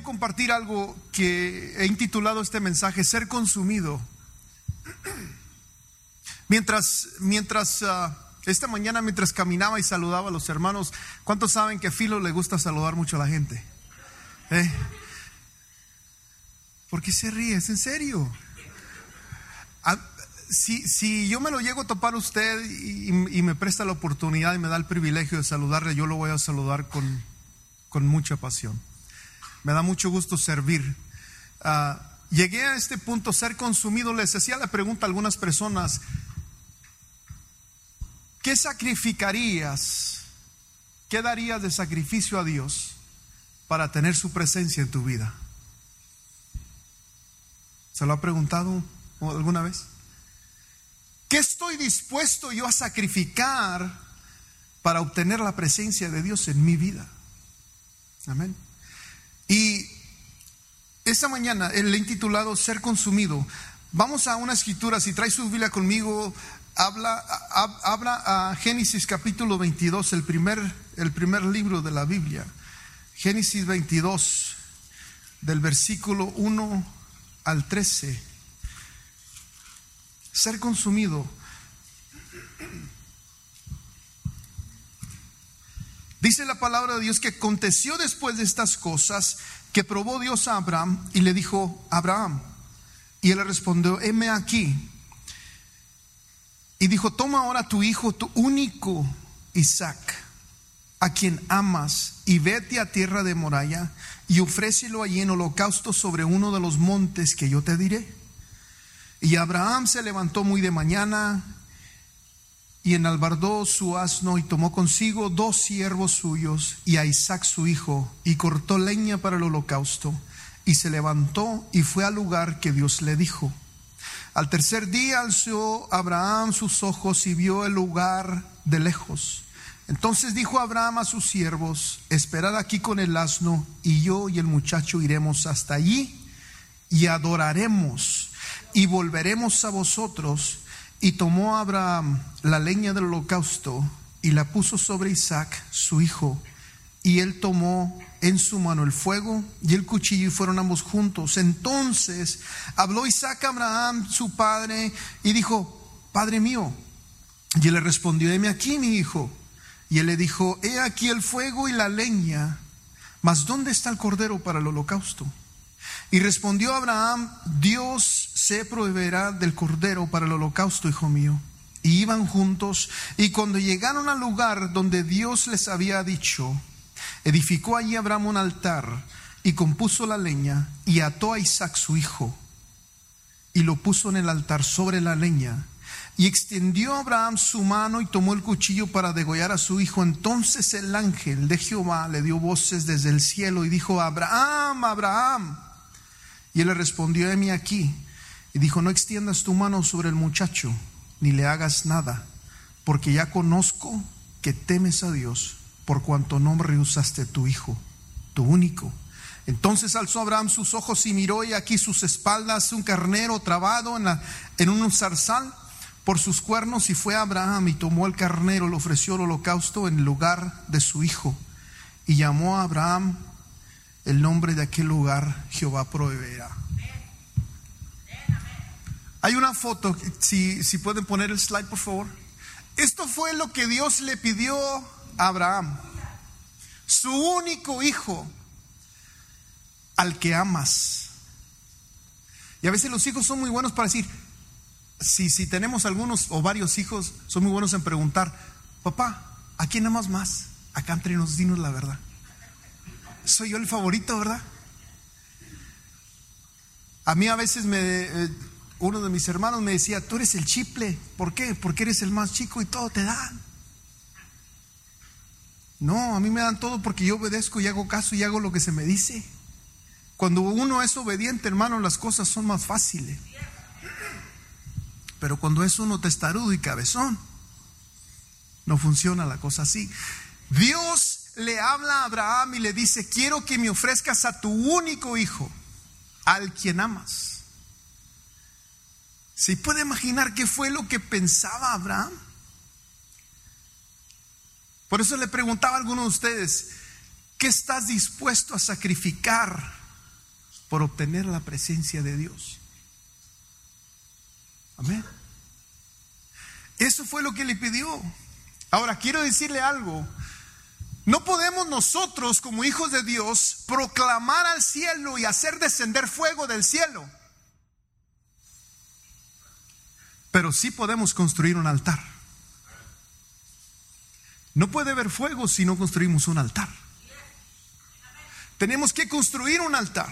compartir algo que he intitulado este mensaje, ser consumido. Mientras esta mañana, mientras caminaba y saludaba a los hermanos, ¿cuántos saben que a Filo le gusta saludar mucho a la gente? ¿Por qué se ríe? ¿Es en serio? Si yo me lo llego a topar a usted y me presta la oportunidad y me da el privilegio de saludarle, yo lo voy a saludar con mucha pasión. Me da mucho gusto servir. Llegué a este punto, ser consumido. Les hacía la pregunta a algunas personas: ¿qué sacrificarías? ¿Qué darías de sacrificio a Dios para tener su presencia en tu vida? ¿Se lo ha preguntado alguna vez? ¿Qué estoy dispuesto yo a sacrificar para obtener la presencia de Dios en mi vida? Amén. Y esta mañana le he intitulado Ser consumido. Vamos a una escritura. Si trae su Biblia conmigo, habla a Génesis capítulo 22, el primer libro de la Biblia. Génesis 22, del versículo 1 al 13. Ser consumido. Dice la palabra de Dios que aconteció después de estas cosas que probó Dios a Abraham y le dijo: Abraham. Y él le respondió: heme aquí. Y dijo: toma ahora tu hijo, tu único Isaac, a quien amas, y vete a tierra de Moriah y ofrécelo allí en holocausto sobre uno de los montes que yo te diré. Y Abraham se levantó muy de mañana y enalbardó su asno y tomó consigo 2 siervos suyos y a Isaac su hijo, y cortó leña para el holocausto, y se levantó y fue al lugar que Dios le dijo. Al tercer día alzó Abraham sus ojos y vio el lugar de lejos. Entonces dijo Abraham a sus siervos: esperad aquí con el asno, y yo y el muchacho iremos hasta allí y adoraremos, y volveremos a vosotros. Y tomó Abraham la leña del holocausto y la puso sobre Isaac su hijo, y él tomó en su mano el fuego y el cuchillo, y fueron ambos juntos. Entonces habló Isaac a Abraham su padre y dijo: Padre mío. Y él le respondió: heme aquí, mi hijo. Y él le dijo: he aquí el fuego y la leña, mas ¿dónde está el cordero para el holocausto? Y respondió Abraham: Dios se proveerá del cordero para el holocausto, hijo mío. Y iban juntos, y cuando llegaron al lugar donde Dios les había dicho, edificó allí Abraham un altar, y compuso la leña, y ató a Isaac su hijo, y lo puso en el altar sobre la leña. Y extendió Abraham su mano y tomó el cuchillo para degollar a su hijo. Entonces el ángel de Jehová le dio voces desde el cielo y dijo: Abraham, Abraham. Y él le respondió: heme aquí. Y dijo: no extiendas tu mano sobre el muchacho, ni le hagas nada, porque ya conozco que temes a Dios, por cuanto no rehusaste tu hijo, tu único. Entonces alzó Abraham sus ojos y miró, y aquí sus espaldas un carnero trabado en un zarzal por sus cuernos. Y fue Abraham y tomó el carnero, le ofreció el holocausto en lugar de su hijo. Y llamó a Abraham el nombre de aquel lugar: Jehová proveerá. Hay una foto, si pueden poner el slide por favor. Esto fue lo que Dios le pidió a Abraham: su único hijo, al que amas. Y a veces los hijos son muy buenos para decir, si tenemos algunos o varios hijos, son muy buenos en preguntar: papá, ¿a quién amas más? Acá entre nos, dinos la verdad. Soy yo el favorito, ¿verdad? A mí a veces uno de mis hermanos me decía: tú eres el chiple. ¿Por qué? Porque eres el más chico y todo te dan. No, a mí me dan todo porque yo obedezco y hago caso y hago lo que se me dice. Cuando uno es obediente, hermano, las cosas son más fáciles. Pero cuando es uno testarudo y cabezón, no funciona la cosa así. Dios le habla a Abraham y le dice: quiero que me ofrezcas a tu único hijo, al quien amas. ¿Se puede imaginar qué fue lo que pensaba Abraham? Por eso le preguntaba a alguno de ustedes: ¿qué estás dispuesto a sacrificar por obtener la presencia de Dios. Amén. Eso fue lo que le pidió. Ahora quiero decirle algo. No podemos nosotros como hijos de Dios proclamar al cielo y hacer descender fuego del cielo. Pero sí podemos construir un altar. No puede haber fuego si no construimos un altar. Tenemos que construir un altar.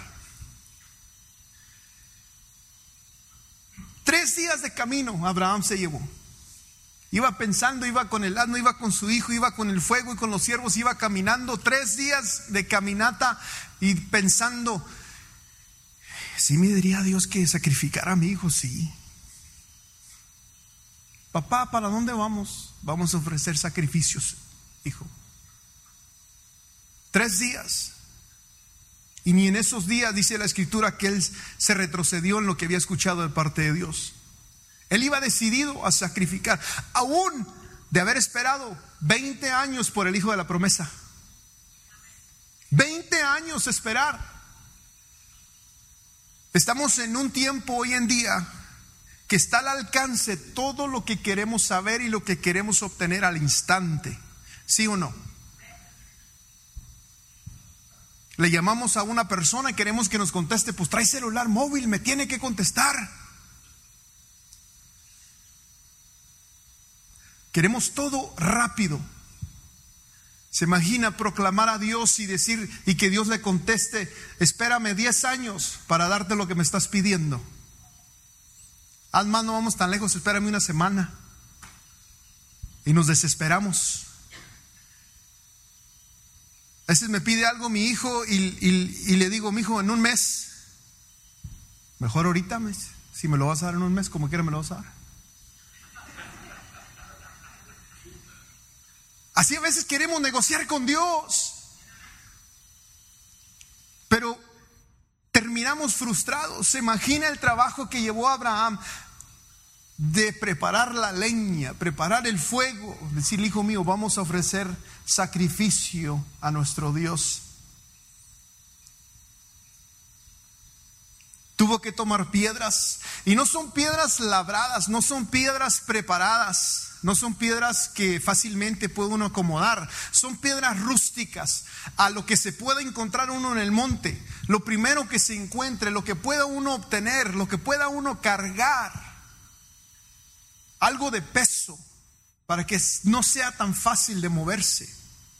3 días de camino Abraham se llevó. Iba pensando, iba con el asno, iba con su hijo, iba con el fuego y con los siervos, iba caminando 3 días de caminata y pensando, ¿sí me diría Dios que sacrificara a mi hijo? Sí. Papá, ¿para dónde vamos? Vamos a ofrecer sacrificios, hijo. 3 días. Y ni en esos días dice la escritura que él se retrocedió en lo que había escuchado de parte de Dios. Él iba decidido a sacrificar, aún de haber esperado 20 años por el hijo de la promesa. 20 años esperar. Estamos en un tiempo hoy en día que está al alcance todo lo que queremos saber y lo que queremos obtener al instante. ¿Sí o no? Le llamamos a una persona y queremos que nos conteste, pues trae celular móvil, me tiene que contestar. Queremos todo rápido. Se imagina proclamar a Dios y decir, y que Dios le conteste, espérame 10 años para darte lo que me estás pidiendo. Además, no vamos tan lejos, espérame una semana. Y nos desesperamos. A veces me pide algo mi hijo y le digo, mi hijo, en un mes. Mejor ahorita, si me lo vas a dar en un mes, como quiera me lo vas a dar. Así a veces queremos negociar con Dios, pero terminamos frustrados. Se imagina el trabajo que llevó Abraham de preparar la leña, preparar el fuego, decirle, hijo mío, vamos a ofrecer sacrificio a nuestro Dios. Tuvo que tomar piedras, y no son piedras labradas, no son piedras preparadas, no son piedras que fácilmente puede uno acomodar, son piedras rústicas, a lo que se pueda encontrar uno en el monte, lo primero que se encuentre, lo que pueda uno obtener, lo que pueda uno cargar, algo de peso, para que no sea tan fácil de moverse.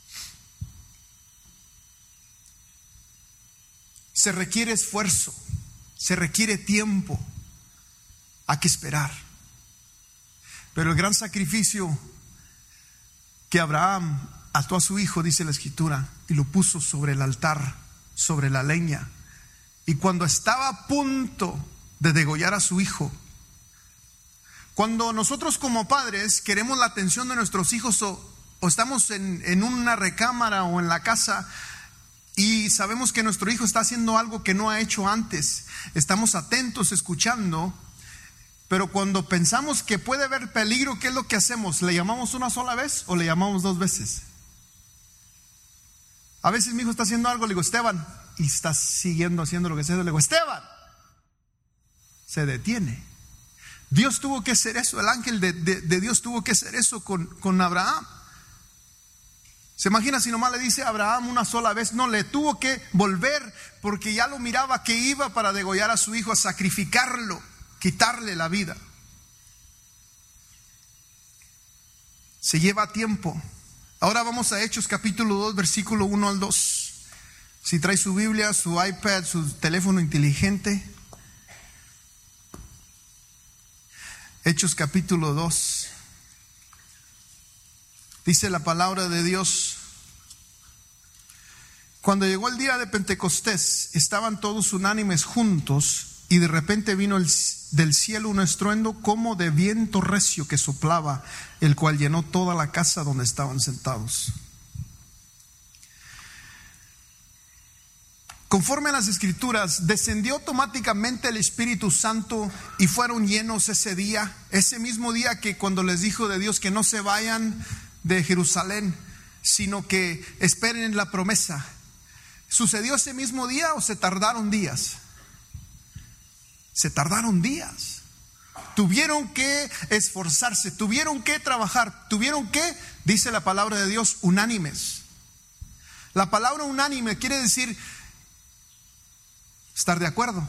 Se requiere esfuerzo, se requiere tiempo, hay que esperar. Pero el gran sacrificio que Abraham ató a su hijo, dice la escritura, y lo puso sobre el altar, sobre la leña. Y cuando estaba a punto de degollar a su hijo, cuando nosotros como padres queremos la atención de nuestros hijos o estamos en una recámara o en la casa y sabemos que nuestro hijo está haciendo algo que no ha hecho antes, estamos atentos, escuchando. Pero cuando pensamos que puede haber peligro, ¿qué es lo que hacemos? ¿Le llamamos una sola vez o le llamamos 2 veces? A veces mi hijo está haciendo algo, le digo, Esteban, y está siguiendo haciendo lo que sea, le digo, Esteban, se detiene. Dios tuvo que hacer eso, el ángel de Dios tuvo que hacer eso con Abraham. ¿Se imagina si nomás le dice a Abraham una sola vez? No, le tuvo que volver porque ya lo miraba que iba para degollar a su hijo, a sacrificarlo, quitarle la vida. Se lleva tiempo. Ahora vamos a Hechos capítulo 2, versículo 1 al 2. Si trae su Biblia, su iPad, su teléfono inteligente. Hechos capítulo 2. Dice la palabra de Dios: cuando llegó el día de Pentecostés, estaban todos unánimes juntos, y de repente vino del cielo un estruendo como de viento recio que soplaba, el cual llenó toda la casa donde estaban sentados. Conforme a las escrituras, descendió automáticamente el Espíritu Santo y fueron llenos ese día, ese mismo día que cuando les dijo de Dios que no se vayan de Jerusalén, sino que esperen la promesa. ¿Sucedió ese mismo día o se tardaron días? Se tardaron días. Tuvieron que esforzarse, tuvieron que trabajar, tuvieron que, dice la palabra de Dios, unánimes. La palabra unánime quiere decir estar de acuerdo.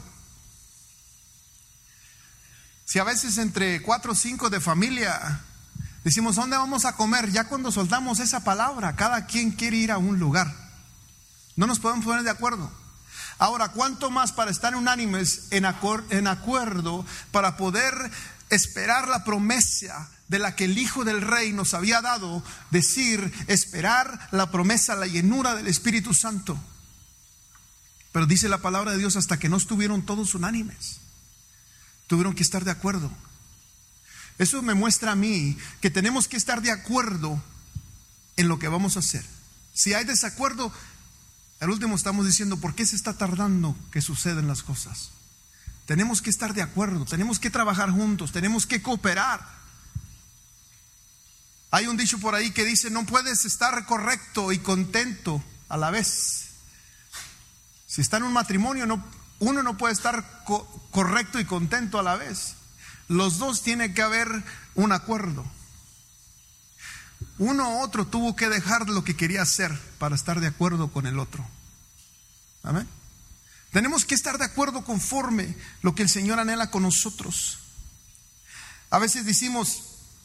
Si a veces entre 4 o 5 de familia decimos, ¿dónde vamos a comer? Ya cuando soltamos esa palabra, cada quien quiere ir a un lugar. No nos podemos poner de acuerdo. Ahora, ¿cuánto más para estar unánimes en acuerdo para poder esperar la promesa de la que el Hijo del Rey nos había dado? Decir, esperar la promesa, la llenura del Espíritu Santo. Pero dice la palabra de Dios, hasta que no estuvieron todos unánimes, tuvieron que estar de acuerdo. Eso me muestra a mí que tenemos que estar de acuerdo en lo que vamos a hacer. Si hay desacuerdo, al último estamos diciendo, ¿por qué se está tardando que sucedan las cosas? Tenemos que estar de acuerdo, tenemos que trabajar juntos, tenemos que cooperar. Hay un dicho por ahí que dice, no puedes estar correcto y contento a la vez. Si está en un matrimonio, uno no puede estar correcto y contento a la vez. Los dos tiene que haber un acuerdo. Uno u otro tuvo que dejar lo que quería hacer para estar de acuerdo con el otro. Amén. Tenemos que estar de acuerdo conforme lo que el Señor anhela con nosotros. A veces decimos,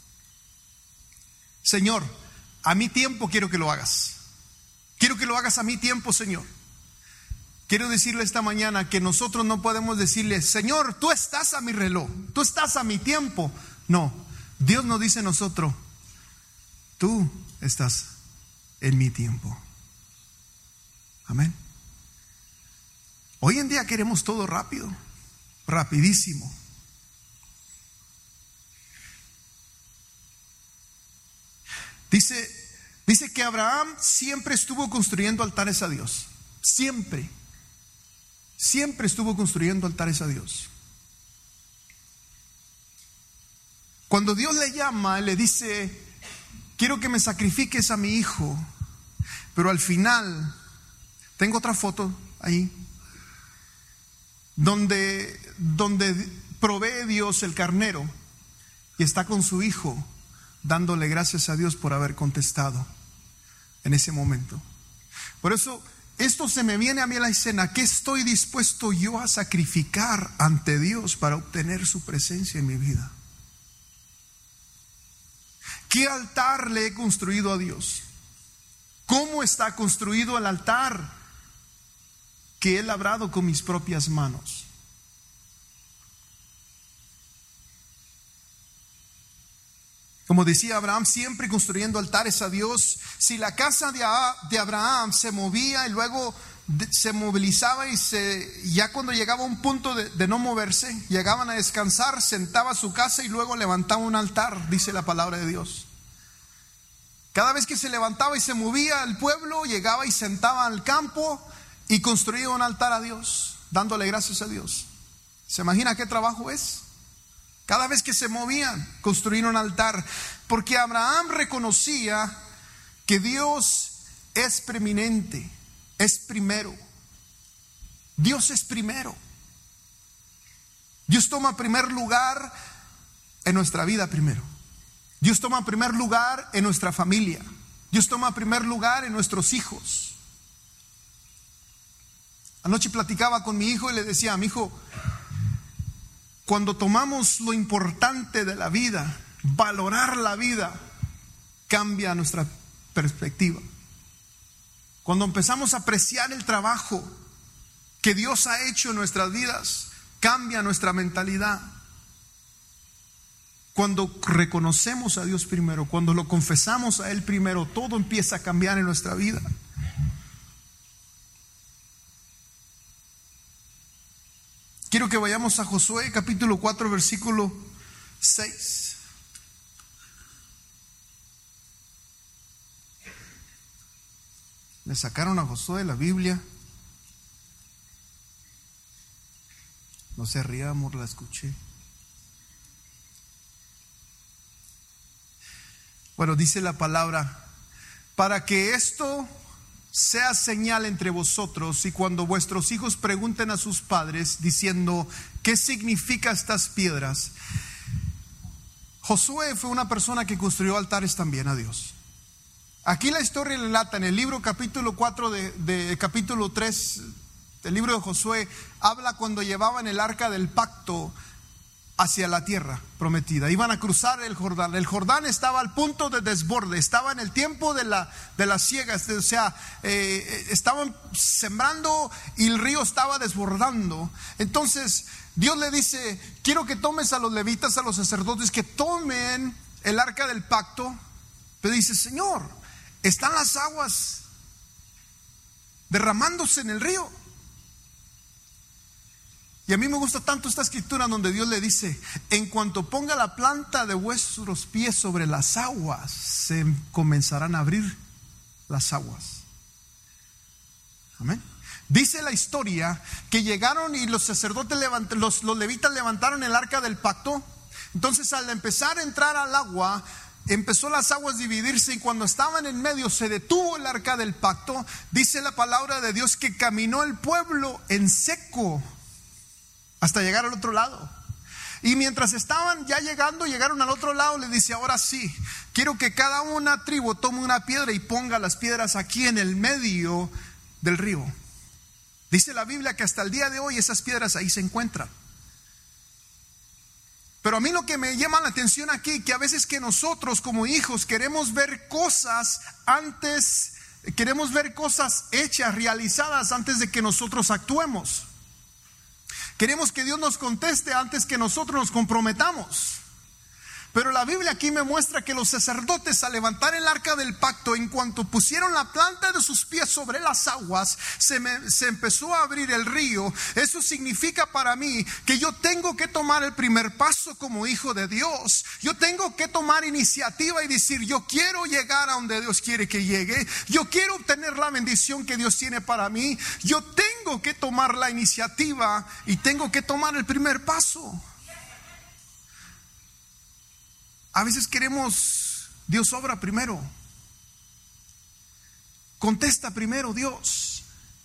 Señor, a mi tiempo quiero que lo hagas. Quiero que lo hagas a mi tiempo, Señor. Quiero decirle esta mañana que nosotros no podemos decirle, Señor, tú estás a mi reloj, tú estás a mi tiempo. No, Dios nos dice a nosotros, tú estás en mi tiempo. Amén. Hoy en día queremos todo rápido, rapidísimo. Dice que Abraham siempre estuvo construyendo altares a Dios. Siempre estuvo construyendo altares a Dios. Cuando Dios le llama, le dice, quiero que me sacrifiques a mi hijo. Pero al final, tengo otra foto ahí, donde provee Dios el carnero y está con su hijo, dándole gracias a Dios por haber contestado en ese momento. Por eso, esto se me viene a mí a la escena. ¿Qué estoy dispuesto yo a sacrificar ante Dios para obtener su presencia en mi vida? ¿Qué altar le he construido a Dios? ¿Cómo está construido el altar que he labrado con mis propias manos? Como decía Abraham, siempre construyendo altares a Dios. Si la casa de Abraham se movía y luego se movilizaba y ya cuando llegaba a un punto de no moverse, llegaban a descansar, sentaba su casa y luego levantaba un altar, dice la palabra de Dios. Cada vez que se levantaba y se movía el pueblo, llegaba y sentaba al campo y construía un altar a Dios, dándole gracias a Dios. ¿Se imagina qué trabajo es? Cada vez que se movían, construir un altar. Porque Abraham reconocía que Dios es preeminente, es primero. Dios es primero. Dios toma primer lugar en nuestra vida primero. Dios toma primer lugar en nuestra familia. Dios toma primer lugar en nuestros hijos. Anoche platicaba con mi hijo y le decía, mi hijo, cuando tomamos lo importante de la vida, valorar la vida, cambia nuestra perspectiva. Cuando empezamos a apreciar el trabajo que Dios ha hecho en nuestras vidas, cambia nuestra mentalidad. Cuando reconocemos a Dios primero, cuando lo confesamos a Él primero, todo empieza a cambiar en nuestra vida. Quiero que vayamos a Josué capítulo 4 versículo 6. Le sacaron a Josué la Biblia. No se ría, amor, la escuché. Bueno, dice la palabra, para que esto sea señal entre vosotros y cuando vuestros hijos pregunten a sus padres diciendo, ¿Qué significa estas piedras? Josué fue una persona que construyó altares también a Dios. Aquí la historia relata en el libro capítulo 4 de capítulo 3 del libro de Josué, habla cuando llevaban el arca del pacto hacia la tierra prometida. Iban a cruzar el Jordán. El Jordán estaba al punto de desborde, estaba en el tiempo de la siega, o sea, estaban sembrando y el río estaba desbordando. Entonces Dios le dice: quiero que tomes a los levitas, a los sacerdotes, que tomen el arca del pacto. Pero dice: Señor, están las aguas derramándose en el río. Y a mí me gusta tanto esta escritura donde Dios le dice: en cuanto ponga la planta de vuestros pies sobre las aguas, se comenzarán a abrir las aguas. Amén. Dice la historia que llegaron y los sacerdotes los levitas levantaron el arca del pacto. Entonces, al empezar a entrar al agua, empezó las aguas a dividirse, y cuando estaban en medio se detuvo el arca del pacto. Dice la palabra de Dios que caminó el pueblo en seco hasta llegar al otro lado. Y mientras estaban ya llegando, llegaron al otro lado, le dice: ahora sí, quiero que cada una tribu tome una piedra y ponga las piedras aquí en el medio del río. Dice la Biblia que hasta el día de hoy esas piedras ahí se encuentran. Pero a mí lo que me llama la atención aquí, que a veces que nosotros como hijos queremos ver cosas antes, queremos ver cosas hechas, realizadas antes de que nosotros actuemos. Queremos que Dios nos conteste antes que nosotros nos comprometamos. Pero la Biblia aquí me muestra que los sacerdotes, al levantar el arca del pacto, en cuanto pusieron la planta de sus pies sobre las aguas, se empezó a abrir el río. Eso significa para mí que yo tengo que tomar el primer paso como hijo de Dios. Yo tengo que tomar iniciativa y decir: yo quiero llegar a donde Dios quiere que llegue. Yo quiero obtener la bendición que Dios tiene para mí. Yo tengo que tomar la iniciativa y tengo que tomar el primer paso. A veces queremos: Dios obra primero, contesta primero Dios.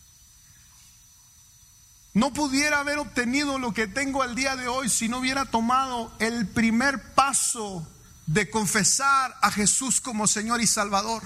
No pudiera haber obtenido lo que tengo al día de hoy si no hubiera tomado el primer paso de confesar a Jesús como Señor y Salvador.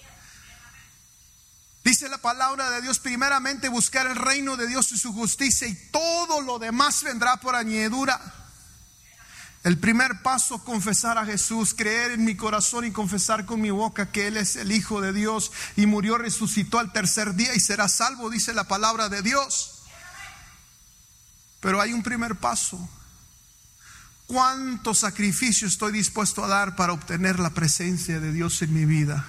Dice la palabra de Dios: primeramente buscar el reino de Dios y su justicia, y todo lo demás vendrá por añadidura. El primer paso, confesar a Jesús, creer en mi corazón y confesar con mi boca que Él es el Hijo de Dios y murió, resucitó al tercer día y será salvo, dice la palabra de Dios. Pero hay un primer paso. ¿Cuánto sacrificio estoy dispuesto a dar para obtener la presencia de Dios en mi vida?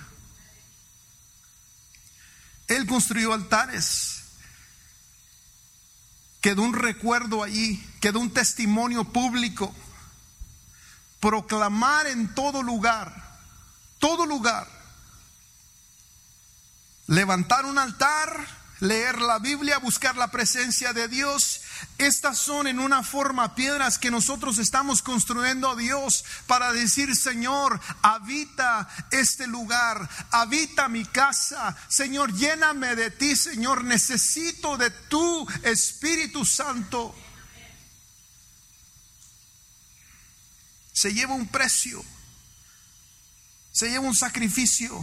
Él construyó altares. Quedó un recuerdo allí, quedó un testimonio público. Proclamar en todo lugar, levantar un altar, leer la Biblia, buscar la presencia de Dios. Estas son en una forma piedras que nosotros estamos construyendo a Dios para decir: Señor, habita este lugar, habita mi casa. Señor, lléname de ti. Señor, necesito de tu Espíritu Santo. Se lleva un precio, se lleva un sacrificio.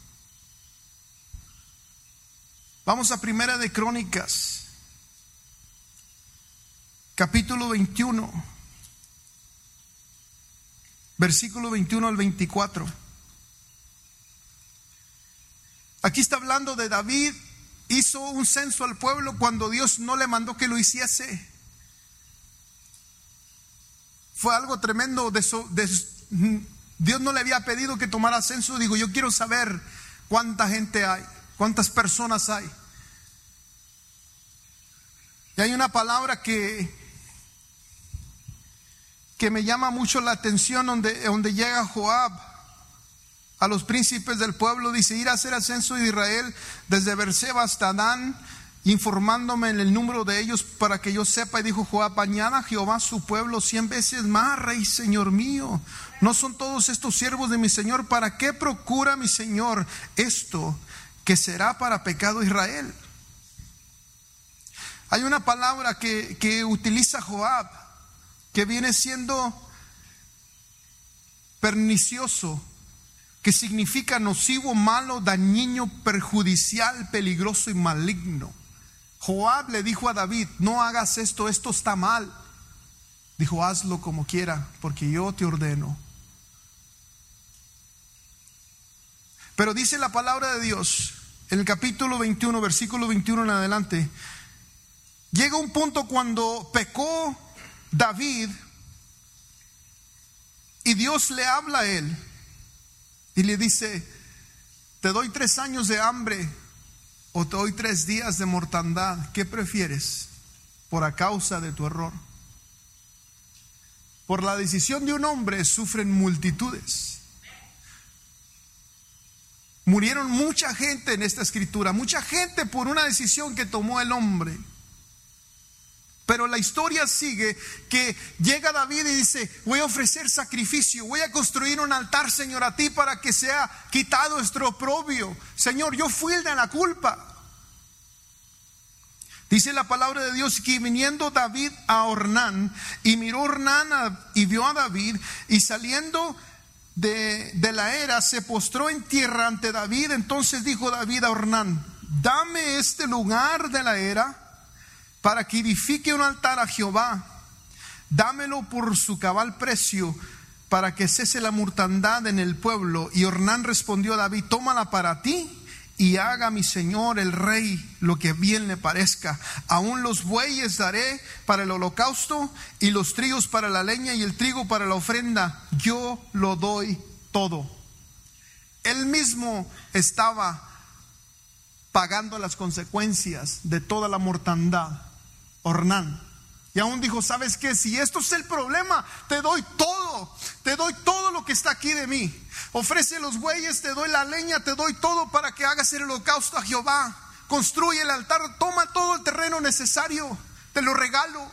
Vamos a Primera de Crónicas, capítulo 21, versículo 21 al 24. Aquí está hablando de David. Hizo un censo al pueblo cuando Dios no le mandó que lo hiciese. Fue algo tremendo. Dios no le había pedido que tomara censo. Digo: yo quiero saber cuánta gente hay, cuántas personas hay. Y hay una palabra que me llama mucho la atención, donde llega Joab a los príncipes del pueblo. Dice: ir a hacer el censo de Israel desde Berseba hasta Dan, informándome en el número de ellos para que yo sepa. Y dijo Joab: añada Jehová su pueblo 100 veces más, rey señor mío. ¿No son todos estos siervos de mi señor? ¿Para qué procura mi señor esto, que será para pecado Israel? Hay una palabra que utiliza Joab. que viene siendo pernicioso, que significa nocivo, malo, dañino, perjudicial, peligroso y maligno. Joab le dijo a David: no hagas esto, esto está mal. Dijo: hazlo como quiera, porque yo te ordeno. Pero dice la palabra de Dios en el capítulo 21, versículo 21 en adelante, llega un punto cuando pecó David y Dios le habla a él y le dice: te doy 3 años de hambre o te doy 3 días de mortandad. ¿Qué prefieres? Por a causa de tu error. Por la decisión de un hombre sufren multitudes. Murieron mucha gente en esta escritura, mucha gente por una decisión que tomó el hombre. Pero la historia sigue, que llega David y dice: voy a ofrecer sacrificio, voy a construir un altar, Señor, a ti, para que sea quitado nuestro oprobio. Señor, yo fui el de la culpa. Dice la palabra de Dios que viniendo David a Ornán, y miró Ornán y vio a David, y saliendo de la era se postró en tierra ante David. Entonces dijo David a Ornán: dame este lugar de la era para que edifique un altar a Jehová. Dámelo por su cabal precio, para que cese la mortandad en el pueblo. Y Ornán respondió a David: tómala para ti, y haga mi señor el rey lo que bien le parezca. Aún los bueyes daré para el holocausto, y los trigos para la leña, y el trigo para la ofrenda. Yo lo doy todo. Él mismo estaba pagando las consecuencias de toda la mortandad, Ornán. Y aún dijo: ¿sabes qué? Si esto es el problema, te doy todo lo que está aquí de mí. Ofrece los bueyes, te doy la leña, te doy todo para que hagas el holocausto a Jehová. Construye el altar, toma todo el terreno necesario, te lo regalo.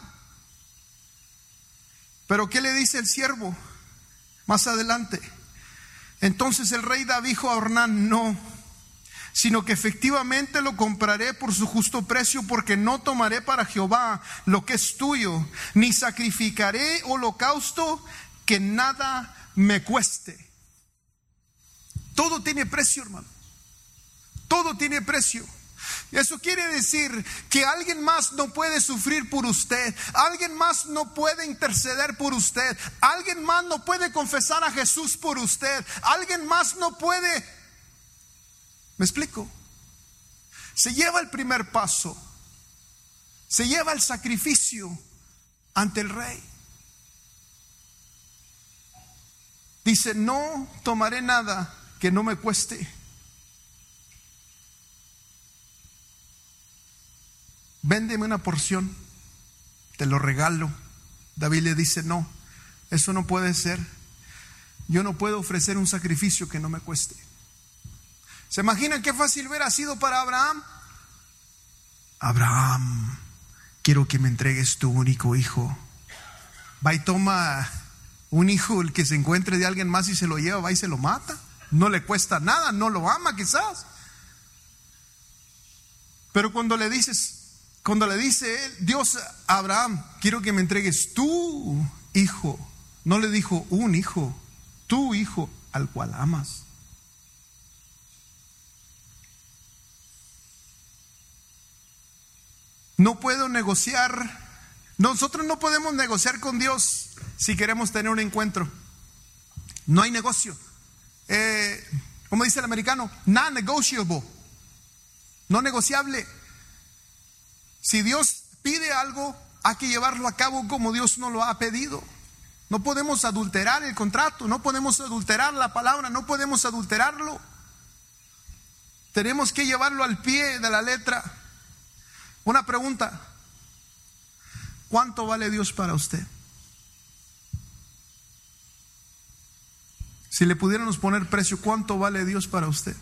Pero ¿qué le dice el siervo más adelante? Entonces el rey David dijo a Ornán: no, sino que efectivamente lo compraré por su justo precio, porque no tomaré para Jehová lo que es tuyo, ni sacrificaré holocausto que nada me cueste. Todo tiene precio, hermano. Todo tiene precio. Eso quiere decir que alguien más no puede sufrir por usted, alguien más no puede interceder por usted, alguien más no puede confesar a Jesús por usted, alguien más no puede. ¿Me explico? Se lleva el primer paso, se lleva el sacrificio ante el rey. Dice: no tomaré nada que no me cueste. Véndeme una porción, te lo regalo. David le dice: no, eso no puede ser. Yo no puedo ofrecer un sacrificio que no me cueste. ¿Se imaginan qué fácil hubiera sido para Abraham? Abraham, quiero que me entregues tu único hijo. Va y toma un hijo, el que se encuentre de alguien más, y se lo lleva, va y se lo mata. No le cuesta nada, no lo ama quizás. Pero cuando le dice él, Dios a Abraham: quiero que me entregues tu hijo. No le dijo un hijo, tu hijo al cual amas. No puedo negociar. Nosotros no podemos negociar con Dios si queremos tener un encuentro. No hay negocio. Como dice el americano, non-negotiable, no negociable. Si Dios pide algo, hay que llevarlo a cabo como Dios nos lo ha pedido. No podemos adulterar el contrato, no podemos adulterar la palabra, no podemos adulterarlo. Tenemos que llevarlo al pie de la letra. Una pregunta: ¿cuánto vale Dios para usted? Si le pudiéramos poner precio, ¿cuánto vale Dios para usted?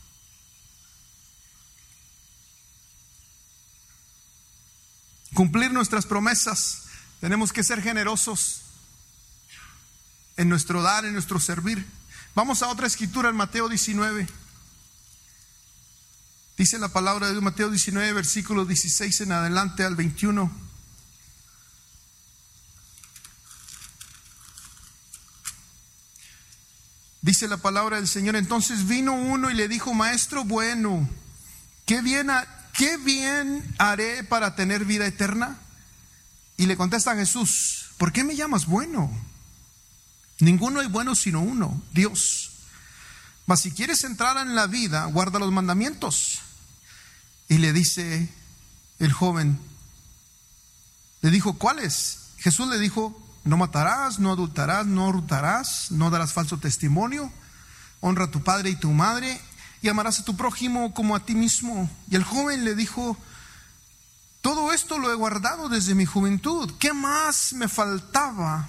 Cumplir nuestras promesas, tenemos que ser generosos en nuestro dar, en nuestro servir. Vamos a otra escritura, en Mateo 19. Dice la palabra de Dios, Mateo 19, versículos 16 en adelante al 21. Dice la palabra del Señor: entonces vino uno y le dijo: Maestro bueno, ¿qué bien haré para tener vida eterna? Y le contesta Jesús: ¿por qué me llamas bueno? Ninguno es bueno sino uno, Dios. Mas si quieres entrar en la vida, guarda los mandamientos. Y le dice el joven, le dijo: ¿cuáles? Jesús le dijo: no matarás, no adulterarás, no hurtarás, no darás falso testimonio, honra a tu padre y tu madre, y amarás a tu prójimo como a ti mismo. Y el joven le dijo: todo esto lo he guardado desde mi juventud, ¿qué más me faltaba?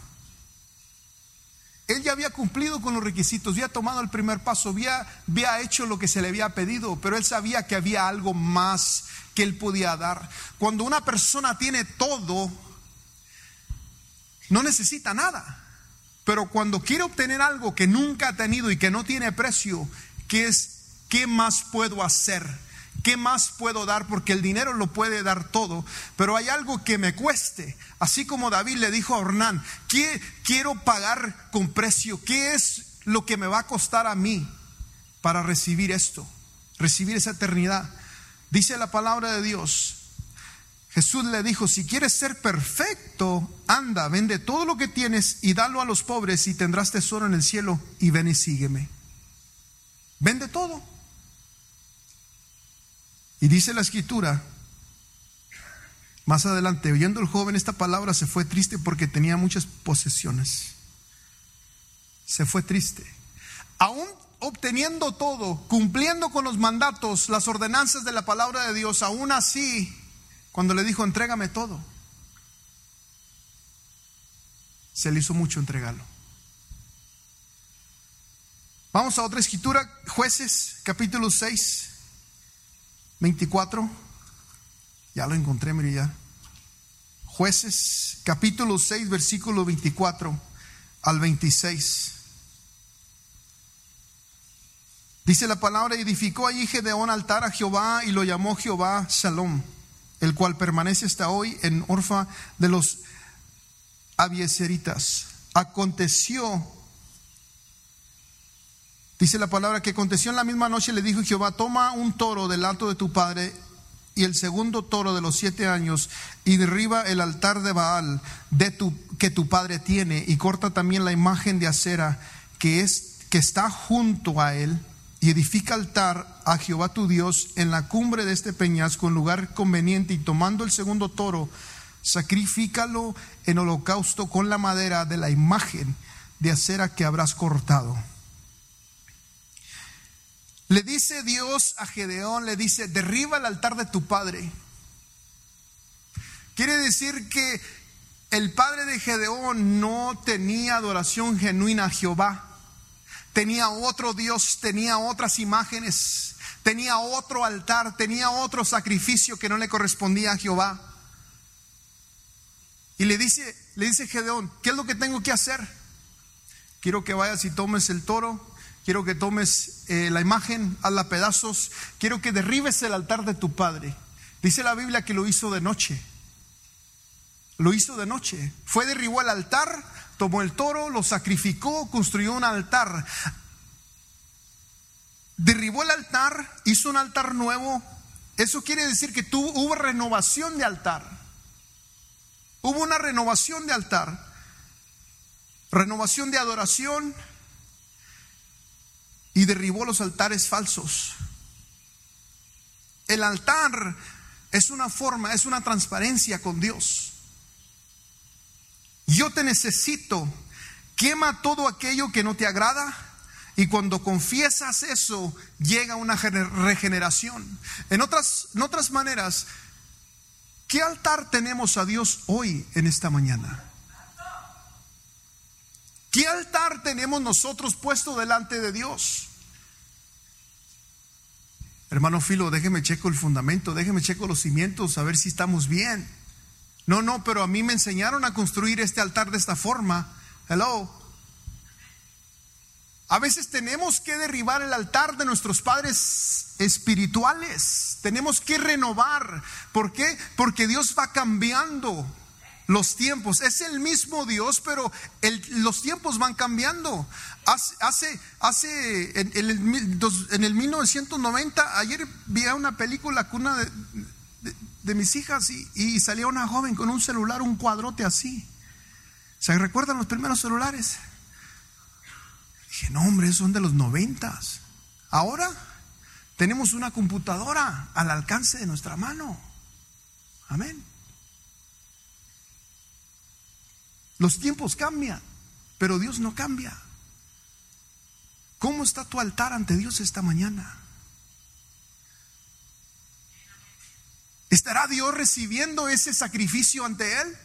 Él ya había cumplido con los requisitos, había tomado el primer paso, había hecho lo que se le había pedido, pero él sabía que había algo más que él podía dar. Cuando una persona tiene todo, no necesita nada, pero cuando quiere obtener algo que nunca ha tenido y que no tiene precio, ¿qué más puedo hacer? ¿Qué más puedo dar? Porque el dinero lo puede dar todo, pero hay algo que me cueste. Así como David le dijo a Ornán: quiero pagar con precio. ¿Qué es lo que me va a costar a mí para recibir esto? Recibir esa eternidad. Dice la palabra de Dios, Jesús le dijo: si quieres ser perfecto, anda, vende todo lo que tienes y dalo a los pobres y tendrás tesoro en el cielo, y ven y sígueme. Vende todo. Y dice la escritura, más adelante: oyendo el joven esta palabra, se fue triste porque tenía muchas posesiones. Se fue triste. Aún obteniendo todo, cumpliendo con los mandatos, las ordenanzas de la palabra de Dios, aún así, cuando le dijo: entrégame todo, se le hizo mucho entregarlo. Vamos a otra escritura, Jueces capítulo 6, 24. Ya lo encontré, mire ya. Jueces capítulo 6, versículo 24 al 26. Dice la palabra: edificó allí Gedeón altar a Jehová y lo llamó Jehová Shalom, el cual permanece hasta hoy en Orfa de los Abiezeritas. Aconteció, dice la palabra, que aconteció en la misma noche, le dijo Jehová: toma un toro del hato de tu padre y el segundo toro de los 7 años, y derriba el altar de Baal que tu padre tiene, y corta también la imagen de acera que está junto a él, y edifica altar a Jehová tu Dios en la cumbre de este peñasco, en lugar conveniente, y tomando el segundo toro, sacrifícalo en holocausto con la madera de la imagen de acera que habrás cortado. Le dice Dios a Gedeón, le dice: derriba el altar de tu padre. Quiere decir que el padre de Gedeón no tenía adoración genuina a Jehová. Tenía otro Dios, tenía otras imágenes, tenía otro altar, tenía otro sacrificio que no le correspondía a Jehová. Y le dice Gedeón: ¿qué es lo que tengo que hacer? Quiero que vayas y tomes el toro, quiero que tomes la imagen, hazla pedazos, quiero que derribes el altar de tu padre. Dice la Biblia que lo hizo de noche. Lo hizo de noche. Derribó el altar, tomó el toro, lo sacrificó, construyó un altar. Derribó el altar, hizo un altar nuevo. Eso quiere decir que hubo renovación de altar. Hubo una renovación de altar, renovación de adoración, y derribó los altares falsos. El altar es una forma, es una transparencia con Dios. Yo te necesito. Quema todo aquello que no te agrada, y cuando confiesas eso, llega una regeneración. En otras maneras, ¿qué altar tenemos a Dios hoy en esta mañana? ¿Qué altar tenemos nosotros puesto delante de Dios? Hermano Filo, déjeme checo el fundamento, déjeme checo los cimientos, a ver si estamos bien. No, pero a mí me enseñaron a construir este altar de esta forma. Hello. A veces tenemos que derribar el altar de nuestros padres espirituales. Tenemos que renovar. ¿Por qué? Porque Dios va cambiando los tiempos. Es el mismo Dios, pero los tiempos van cambiando. En el 1990, ayer vi una película con una de mis hijas y salía una joven con un celular, un cuadrote así. ¿Se recuerdan los primeros celulares? Dije, no hombre, esos son de los 90. Ahora tenemos una computadora al alcance de nuestra mano. Amén. Los tiempos cambian, pero Dios no cambia. ¿Cómo está tu altar ante Dios esta mañana? ¿Estará Dios recibiendo ese sacrificio ante Él?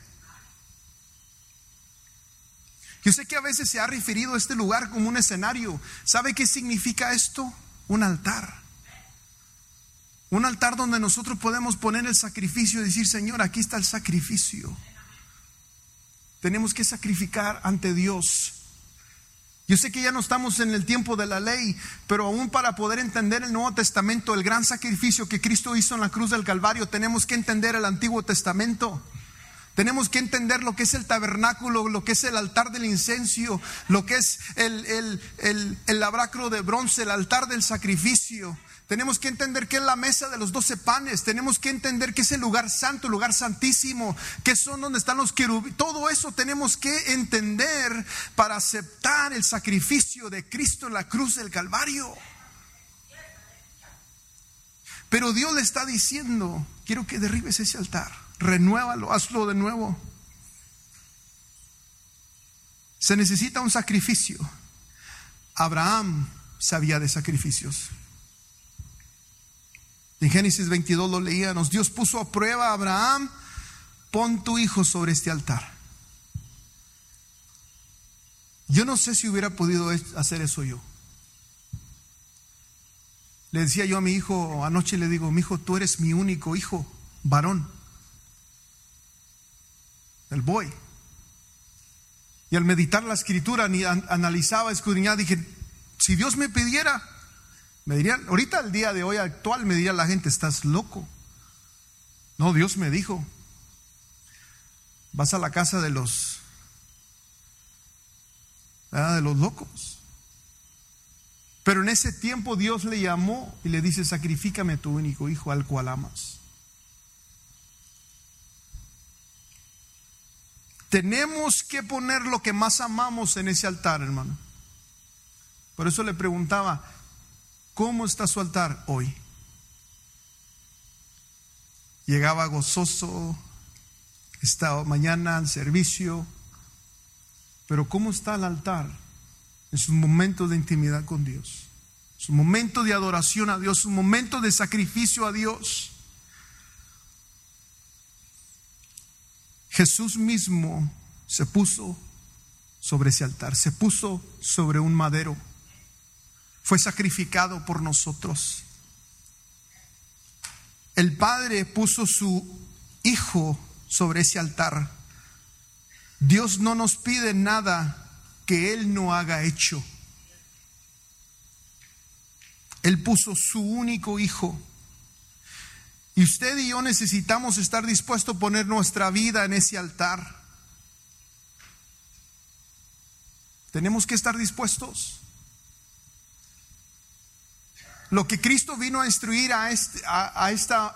Yo sé que a veces se ha referido a este lugar como un escenario. ¿Sabe qué significa esto? Un altar. Un altar donde nosotros podemos poner el sacrificio y decir, Señor, aquí está el sacrificio. Tenemos que sacrificar ante Dios. Yo sé que ya no estamos en el tiempo de la ley, pero aún para poder entender el Nuevo Testamento, el gran sacrificio que Cristo hizo en la cruz del Calvario, tenemos que entender el Antiguo Testamento. Tenemos que entender lo que es el tabernáculo, lo que es el altar del incienso, lo que es el lavacro de bronce, el altar del sacrificio. Tenemos que entender qué es la mesa de los 12 panes. Tenemos que entender qué es el lugar santo, el lugar santísimo, qué son donde están los querubines. Todo eso tenemos que entender para aceptar el sacrificio de Cristo en la cruz del Calvario. Pero Dios le está diciendo, quiero que derribes ese altar, renuévalo, hazlo de nuevo. Se necesita un sacrificio. Abraham sabía de sacrificios. En Génesis 22 lo leíamos. Dios puso a prueba a Abraham: pon tu hijo sobre este altar. Yo no sé si hubiera podido hacer eso yo. Le decía yo a mi hijo anoche, le digo, mi hijo, tú eres mi único hijo varón, el boy. Y al meditar la escritura, ni analizaba, escudriñaba, dije, si Dios me pidiera, me dirían, ahorita el día de hoy actual me diría la gente, estás loco. No, Dios me dijo, vas a la casa de los locos. Pero en ese tiempo Dios le llamó y le dice, sacrifícame a tu único hijo al cual amas. Tenemos que poner lo que más amamos en ese altar, hermano. Por eso le preguntaba, ¿cómo está su altar hoy? Llegaba gozoso, estaba mañana en servicio, pero ¿cómo está el altar en sus momentos de intimidad con Dios? Su momento de adoración a Dios, su momento de sacrificio a Dios. Jesús mismo se puso sobre ese altar, se puso sobre un madero. Fue sacrificado por nosotros. El Padre puso su Hijo sobre ese altar. Dios no nos pide nada que Él no haga hecho. Él puso su único Hijo. Y usted y yo necesitamos estar dispuestos a poner nuestra vida en ese altar. Tenemos que estar dispuestos. Lo que Cristo vino a instruir a esta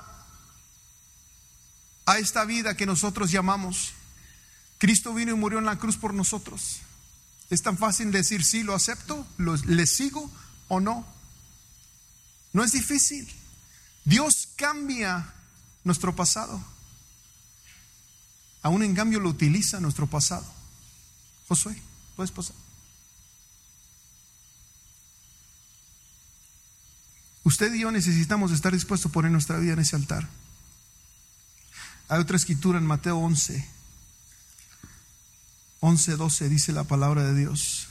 vida que nosotros llamamos. Cristo vino y murió en la cruz por nosotros. Es tan fácil decir sí, lo acepto, le sigo o no. No es difícil. Dios cambia nuestro pasado. Aún en cambio lo utiliza nuestro pasado. Josué, ¿puedes pasar? Usted y yo necesitamos estar dispuestos a poner nuestra vida en ese altar. Hay otra escritura en Mateo 11:12 dice la palabra de Dios.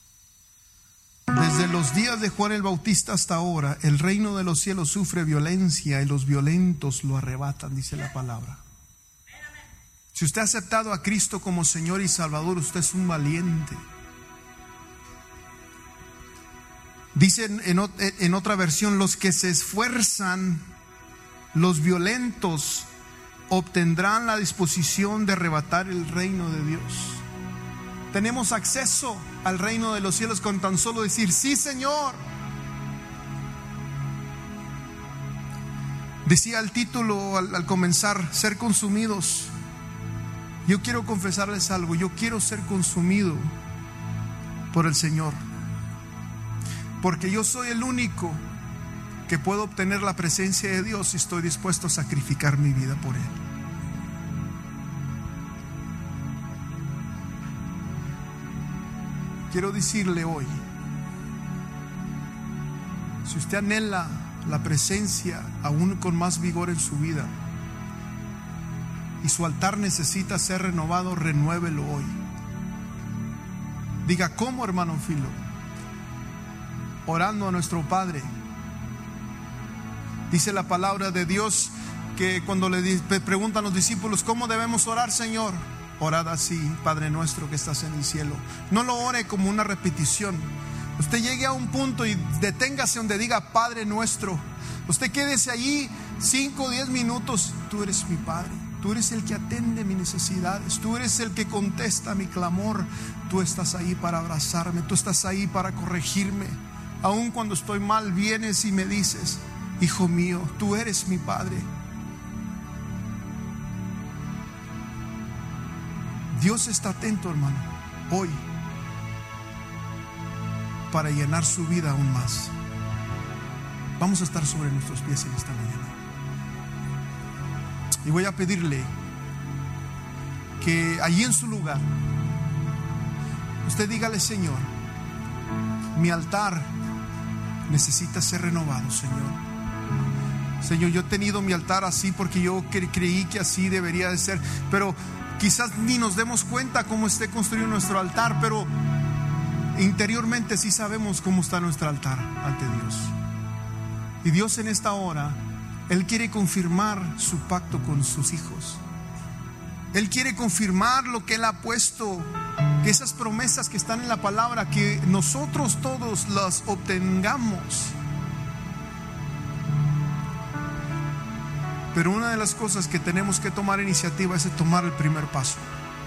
Desde los días de Juan el Bautista hasta ahora, el reino de los cielos sufre violencia y los violentos lo arrebatan, dice la palabra. Si usted ha aceptado a Cristo como Señor y Salvador, usted es un valiente. Dice en otra versión, los que se esfuerzan, los violentos, obtendrán la disposición de arrebatar el reino de Dios. Tenemos acceso al reino de los cielos con tan solo decir: sí, Señor. Decía el título al comenzar: ser consumidos. Yo quiero confesarles algo: yo quiero ser consumido por el Señor, porque yo soy el único que puedo obtener la presencia de Dios y estoy dispuesto a sacrificar mi vida por Él. Quiero decirle hoy, si usted anhela la presencia aún con más vigor en su vida y su altar necesita ser renovado, renuévelo hoy. Diga: ¿cómo, hermano Filo? Orando a nuestro Padre. Dice la palabra de Dios que cuando le preguntan los discípulos: ¿cómo debemos orar, Señor? Orad así: Padre nuestro que estás en el cielo. No lo ore como una repetición. Usted llegue a un punto y deténgase donde diga: Padre nuestro. Usted quédese allí 5 o 10 minutos. Tú eres mi Padre. Tú eres el que atiende mis necesidades. Tú eres el que contesta mi clamor. Tú estás ahí para abrazarme. Tú estás ahí para corregirme. Aun cuando estoy mal, vienes y me dices: hijo mío, tú eres mi Padre. Dios está atento, hermano, hoy para llenar su vida aún más. Vamos a estar sobre nuestros pies en esta mañana. Y voy a pedirle que allí en su lugar usted dígale: Señor, mi altar necesita ser renovado, Señor. Señor, yo he tenido mi altar así porque yo creí que así debería de ser, pero quizás ni nos demos cuenta cómo esté construido nuestro altar, pero interiormente sí sabemos cómo está nuestro altar ante Dios. Y Dios en esta hora, Él quiere confirmar su pacto con sus hijos. Él quiere confirmar lo que Él ha puesto, que esas promesas que están en la palabra, que nosotros todos las obtengamos. Pero una de las cosas que tenemos que tomar iniciativa es tomar el primer paso.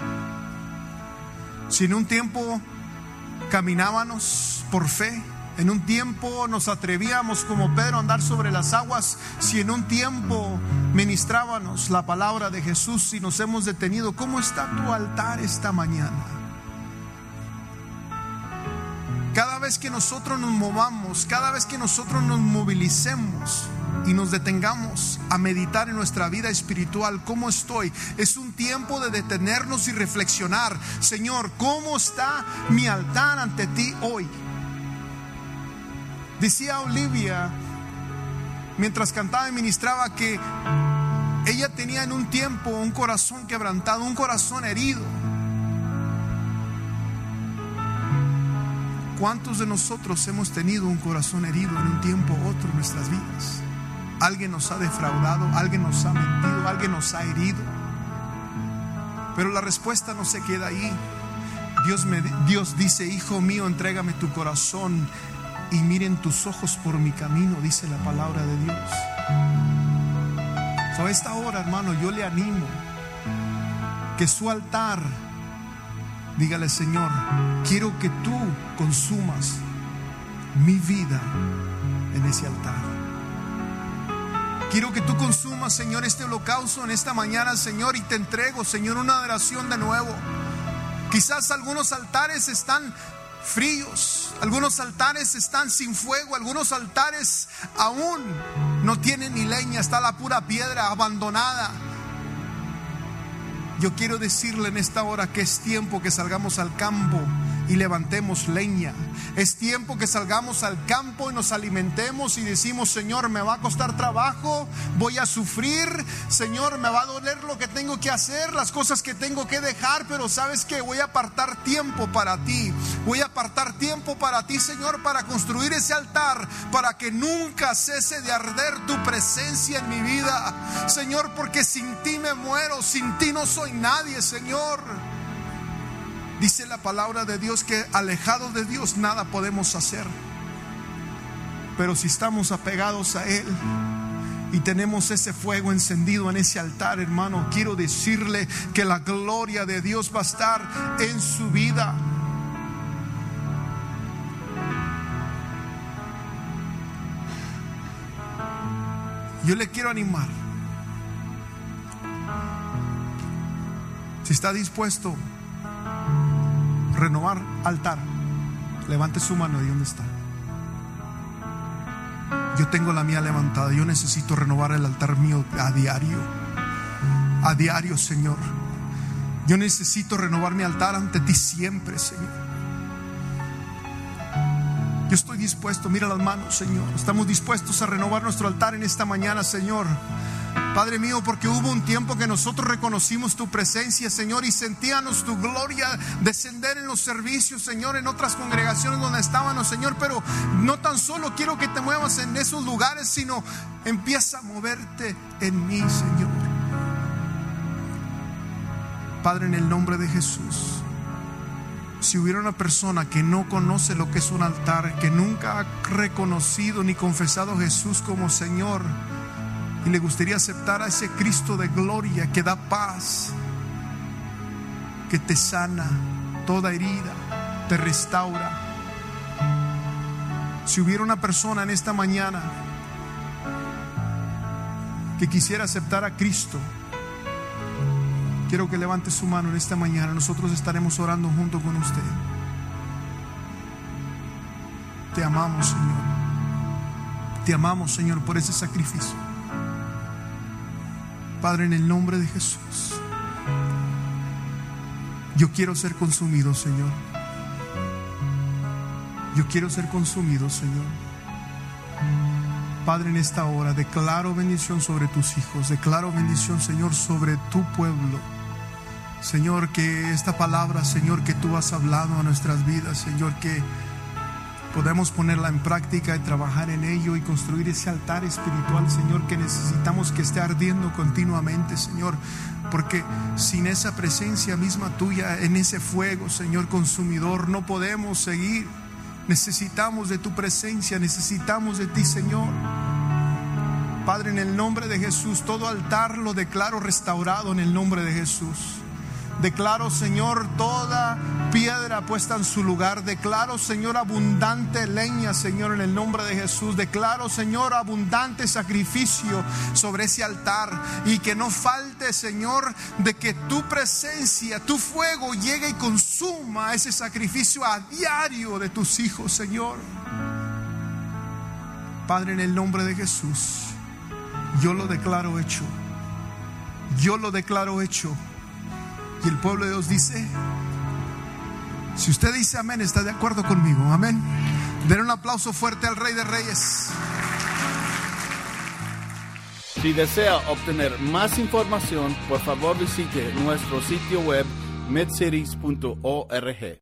Si en un tiempo caminábamos por fe, en un tiempo nos atrevíamos como Pedro a andar sobre las aguas, si en un tiempo ministrábamos la palabra de Jesús, si nos hemos detenido, ¿cómo está tu altar esta mañana? Cada vez que nosotros nos movamos, cada vez que nosotros nos movilicemos y nos detengamos a meditar en nuestra vida espiritual, ¿cómo estoy? Es un tiempo de detenernos y reflexionar: Señor, ¿cómo está mi altar ante ti hoy? Decía Olivia mientras cantaba y ministraba que ella tenía en un tiempo un corazón quebrantado, un corazón herido. ¿Cuántos de nosotros hemos tenido un corazón herido en un tiempo u otro en nuestras vidas? Alguien nos ha defraudado, alguien nos ha mentido, alguien nos ha herido. Pero la respuesta no se queda ahí. Dios dice: hijo mío, entrégame tu corazón y miren tus ojos por mi camino, dice la palabra de Dios. A esta hora, hermano, yo le animo que su altar, dígale: Señor, quiero que tú consumas mi vida en ese altar. Quiero que tú consumas, Señor, este holocausto en esta mañana, Señor, y te entrego, Señor, una adoración de nuevo. Quizás algunos altares están fríos, algunos altares están sin fuego, algunos altares aún no tienen ni leña, está la pura piedra abandonada. Yo quiero decirle en esta hora que es tiempo que salgamos al campo y levantemos leña. Es tiempo que salgamos al campo y nos alimentemos y decimos: Señor, me va a costar trabajo, voy a sufrir, Señor, me va a doler lo que tengo que hacer, las cosas que tengo que dejar, pero ¿sabes qué? Voy a apartar tiempo para ti. Voy a apartar tiempo para ti, Señor, para construir ese altar, para que nunca cese de arder tu presencia en mi vida, Señor, porque sin ti me muero, sin ti no soy nadie, Señor. Dice la palabra de Dios que alejados de Dios nada podemos hacer. Pero si estamos apegados a Él, y tenemos ese fuego encendido en ese altar, hermano, quiero decirle que la gloria de Dios va a estar en su vida. Yo le quiero animar. Si está dispuesto a renovar altar, levante su mano de donde está. Yo tengo la mía levantada. Yo necesito renovar el altar mío a diario. A diario, Señor. Yo necesito renovar mi altar ante ti siempre, Señor. Yo estoy dispuesto. Mira las manos, Señor. Estamos dispuestos a renovar nuestro altar en esta mañana, Señor. Padre mío, porque hubo un tiempo que nosotros reconocimos tu presencia, Señor, y sentíamos tu gloria descender en los servicios, Señor, en otras congregaciones donde estábamos, Señor. Pero no tan solo quiero que te muevas en esos lugares, sino empieza a moverte en mí, Señor. Padre, en el nombre de Jesús, si hubiera una persona que no conoce lo que es un altar, que nunca ha reconocido ni confesado a Jesús como Señor, y le gustaría aceptar a ese Cristo de gloria que da paz, que te sana toda herida, te restaura. Si hubiera una persona en esta mañana que quisiera aceptar a Cristo, quiero que levante su mano en esta mañana. Nosotros estaremos orando junto con usted. Te amamos, Señor. Te amamos, Señor, por ese sacrificio. Padre, en el nombre de Jesús, yo quiero ser consumido, Señor. Yo quiero ser consumido, Señor. Padre, en esta hora declaro bendición sobre tus hijos. Declaro bendición, Señor, sobre tu pueblo. Señor, que esta palabra, Señor, que tú has hablado a nuestras vidas, Señor, que podemos ponerla en práctica y trabajar en ello y construir ese altar espiritual, Señor, que necesitamos que esté ardiendo continuamente, Señor, porque sin esa presencia misma tuya en ese fuego, Señor, consumidor, no podemos seguir. Necesitamos de tu presencia, necesitamos de ti, Señor. Padre, en el nombre de Jesús, todo altar lo declaro restaurado en el nombre de Jesús. Declaro, Señor, toda piedra puesta en su lugar. Declaro, Señor, abundante leña, Señor, en el nombre de Jesús. Declaro, Señor, abundante sacrificio sobre ese altar. Y que no falte, Señor, de que tu presencia, tu fuego llegue y consuma ese sacrificio a diario de tus hijos, Señor. Padre, en el nombre de Jesús, yo lo declaro hecho. Yo lo declaro hecho. Y el pueblo de Dios dice, si usted dice amén, está de acuerdo conmigo. Amén. Den un aplauso fuerte al Rey de Reyes. Si desea obtener más información, por favor visite nuestro sitio web medcities.org.